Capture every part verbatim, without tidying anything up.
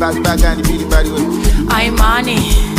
back back and the beat body way. I'm money.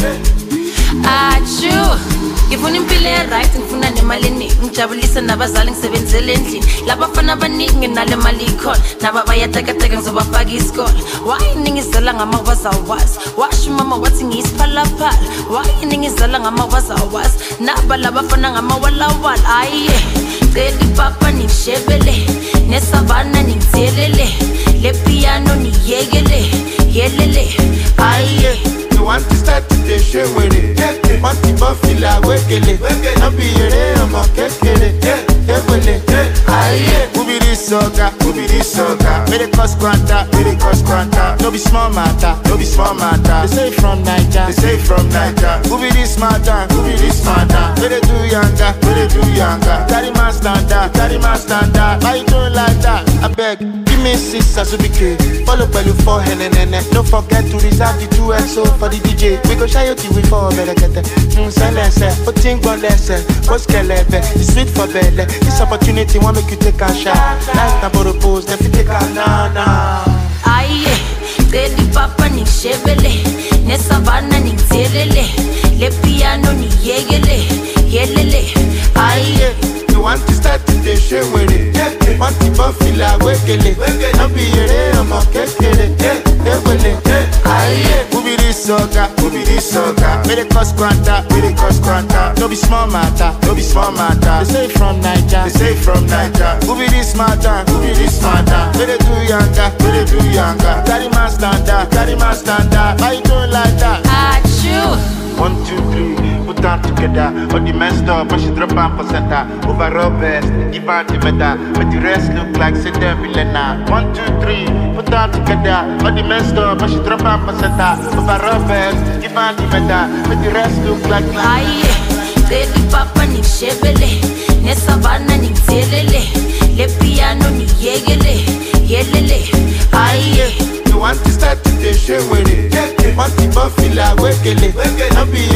Achu. Ngifuna impilo right ngifuna nemali eningi ngijabulisa nabazali ngisebenzele endlini labafana abaningi nginale mali ikhona naba bayatekateka ngizobafaka isikole why ningizela ngama wazawazi washo mama wathi ngiyisiphalaphala why ningizela ngama wazawazi naba labafana ngama walawala aye celi papa nishebele nesavana ningithelele le piano niyekele yelele aye. You want to start today, share with it. You want to feel like wekele. I be here, I'm a kekele. Kekele. Aye. Who be this soca? Who be this soca? May they cost quanta, may they cost quanta. No be small matter, no be small matter. They say from Niger, they say from Niger. Who be this matter? Who be this matter? May they do younger, may they do younger. Carry my standard, carry my standard. Why you doing like that? I beg, give me six as we be follow by you for hen and hen. Don't forget to reserve the two X O for the D J. We go shy you till we fall better get it. Mm, silence, but think on less. What's kelebe? It's sweet for belly. This opportunity won't make you take a shot. Life na for the pose, if you take a na na. Aye, celi papa ni shebele, ne savana ni telele, le piano ni yegele, yelele. Aye. You want to start today, share with it. You want to feel like wekele. I be here, I'm a kekele. Kekele. Aye. Who be this soca? Who be this soca? May they cost quanta, may they cost quanta. No be small matter, no be small matter. They say from Niger, they say from Niger. Who be this matter? Who be this matter? May they do younger, may they do younger. Carry my standard, carry my standard. Why you doing like that? Achoo. One, two, three, put them together. All the messed up, but she drop on for center. Overall best, give her the medal. But the rest look like say them Milena. One, two, three, put them together. All the messed up, but she drop on for center. Overall best, give her the medal. But the rest look like aye. Celi papa ni shebele, ne savana ni telele, le piano ni yegele, yelele. Aye. You want to start today, share with it. You want to feel like wekele. I be